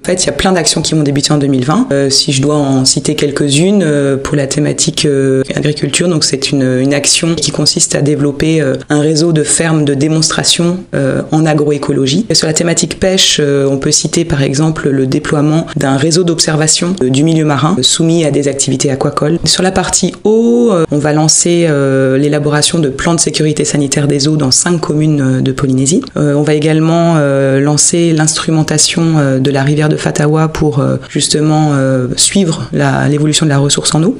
fait, il y a plein d'actions qui vont débuter en 2020. Si je dois en citer quelques-unes pour la thématique agriculture, donc c'est une action qui consiste à développer un réseau de fermes de démonstration en agroécologie. Et sur la thématique pêche, on peut citer par exemple le déploiement d'un réseau d'observation du milieu marin soumis à des activités aquacoles. Sur la partie eau, on va lancer l'élaboration de plans de sécurité sanitaire des eaux dans 5 communes de Polynésie. On va également lancer l'instrumentation de la rivière de Fatawa pour justement suivre l'évolution de la ressource en eau.